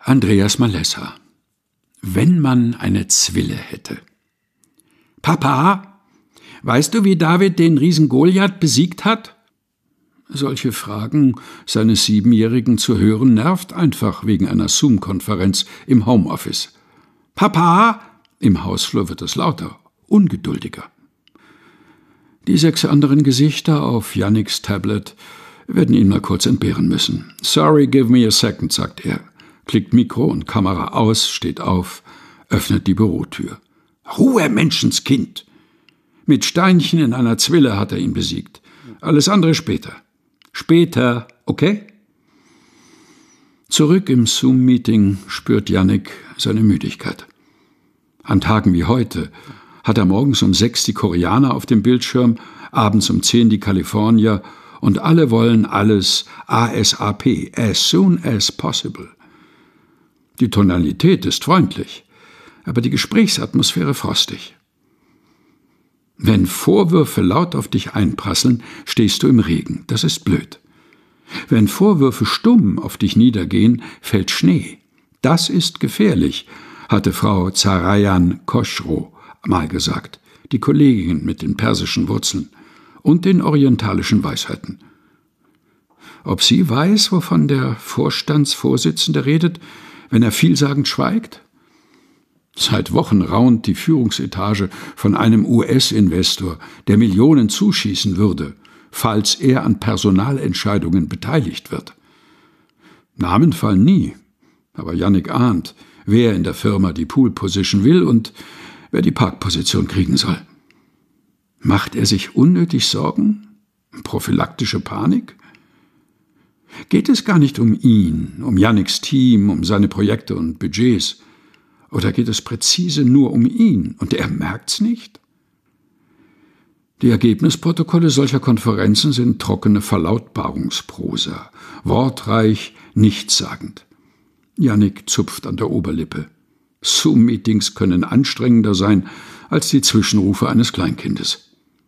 Andreas Malessa. Wenn man eine Zwille hätte. Papa, weißt du, wie David den Riesen Goliath besiegt hat? Solche Fragen seines Siebenjährigen zu hören, nervt einfach wegen einer Zoom-Konferenz im Homeoffice. Papa! Im Hausflur wird es lauter, ungeduldiger. Die 6 anderen Gesichter auf Yannicks Tablet werden ihn mal kurz entbehren müssen. Sorry, give me a second, sagt er. Klickt Mikro und Kamera aus, steht auf, öffnet die Bürotür. Ruhe, Menschenskind! Mit Steinchen in einer Zwille hat er ihn besiegt. Alles andere später. Später, okay? Zurück im Zoom-Meeting spürt Yannick seine Müdigkeit. An Tagen wie heute hat er morgens um 6 die Koreaner auf dem Bildschirm, abends um 10 die Kalifornier und alle wollen alles ASAP, as soon as possible. Die Tonalität ist freundlich, aber die Gesprächsatmosphäre frostig. Wenn Vorwürfe laut auf dich einprasseln, stehst du im Regen. Das ist blöd. Wenn Vorwürfe stumm auf dich niedergehen, fällt Schnee. Das ist gefährlich, hatte Frau Zarayan Khoshrow mal gesagt, die Kollegin mit den persischen Wurzeln und den orientalischen Weisheiten. Ob sie weiß, wovon der Vorstandsvorsitzende redet, wenn er vielsagend schweigt? Seit Wochen raunt die Führungsetage von einem US-Investor, der Millionen zuschießen würde, falls er an Personalentscheidungen beteiligt wird. Namen fallen nie, aber Yannick ahnt, wer in der Firma die Pool-Position will und wer die Parkposition kriegen soll. Macht er sich unnötig Sorgen? Prophylaktische Panik? Geht es gar nicht um ihn, um Yannicks Team, um seine Projekte und Budgets? Oder geht es präzise nur um ihn und er merkt's nicht? Die Ergebnisprotokolle solcher Konferenzen sind trockene Verlautbarungsprosa, wortreich, nichtssagend. Yannick zupft an der Oberlippe. Zoom-Meetings können anstrengender sein als die Zwischenrufe eines Kleinkindes.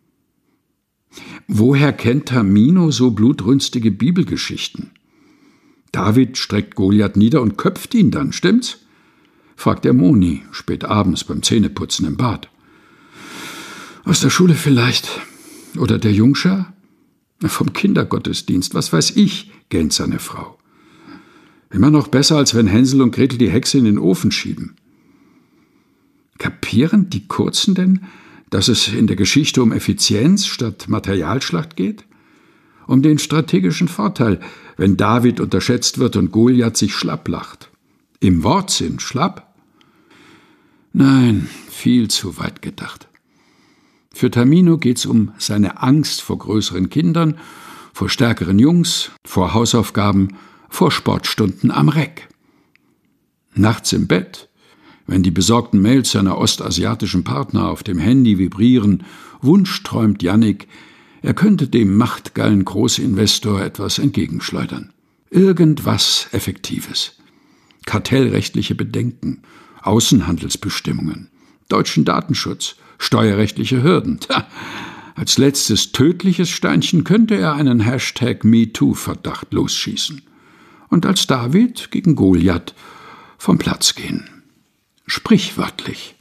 Woher kennt Tamino so blutrünstige Bibelgeschichten? David streckt Goliath nieder und köpft ihn dann, stimmt's? Fragt er Moni, spät abends beim Zähneputzen im Bad. Aus der Schule vielleicht. Oder der Jungschar? Vom Kindergottesdienst, was weiß ich, gähnt seine Frau. Immer noch besser, als wenn Hänsel und Gretel die Hexe in den Ofen schieben. Kapieren die Kurzen denn, dass es in der Geschichte um Effizienz statt Materialschlacht geht? Um den strategischen Vorteil, wenn David unterschätzt wird und Goliath sich schlapp lacht. Im Wortsinn schlapp? Nein, viel zu weit gedacht. Für Tamino geht's um seine Angst vor größeren Kindern, vor stärkeren Jungs, vor Hausaufgaben, vor Sportstunden am Reck. Nachts im Bett, wenn die besorgten Mails seiner ostasiatischen Partner auf dem Handy vibrieren, wunschträumt Yannick, er könnte dem machtgeilen Großinvestor etwas entgegenschleudern. Irgendwas Effektives. Kartellrechtliche Bedenken, Außenhandelsbestimmungen, deutschen Datenschutz, steuerrechtliche Hürden. Als letztes tödliches Steinchen könnte er einen #MeToo-Verdacht losschießen und als David gegen Goliath vom Platz gehen. Sprichwörtlich.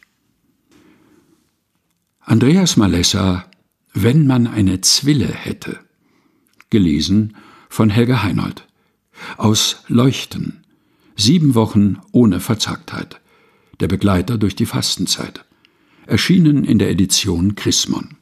Andreas Malessa, Wenn man eine Zwille hätte. Gelesen von Helga Heinold. Aus Leuchten. 7 Wochen ohne Verzagtheit. Der Begleiter durch die Fastenzeit. Erschienen in der Edition Chrismon.